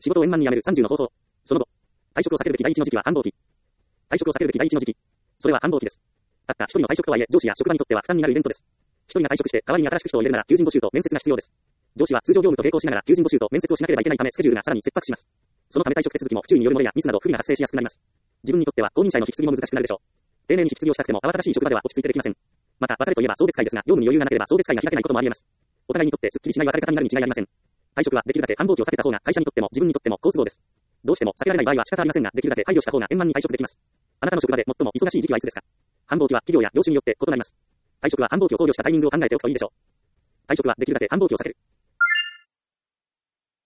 仕事を円満に辞める30の方法。その後、退職を避けるべき第一の時期は繁忙期。退職を避けるべき第一の時期。それは繁忙期です。たった一人の退職とはいえ、上司や職場にとっては負担になるイベントです。一人が退職して代わりに新しく人を入れるなら求人募集と面接が必要です。上司は通常業務と並行しながら求人募集と面接をしなければいけないためスケジュールがさらに切迫します。そのため退職手続きも不注意による漏れやミスなど不利が発生しやすくなります。自分にとっては後任者への引き継ぎも難しくなるでしょう。丁寧に引き継ぎをしたくても慌ただしい職場では落ち着いてできません。また別れといえば送別会ですが、業務に余裕がなければ送別会が開けないこともあり得ます。お互いにとってスッキリしない別れ方になるに違いありません。退職はできるだけ繁忙期を避けた方が会社にとっても自分にとっても好都合です。どうしても避けられない場合は仕方ありませんが、できるだけ配慮した方が円満に退職できます。あなたの職場で最も忙しい時期はいつですか？繁忙期は企業や業種によって異なります。退職は繁忙期を考慮したタイミングを考えておくといいでしょう。退職はできるだけ繁忙期を避ける。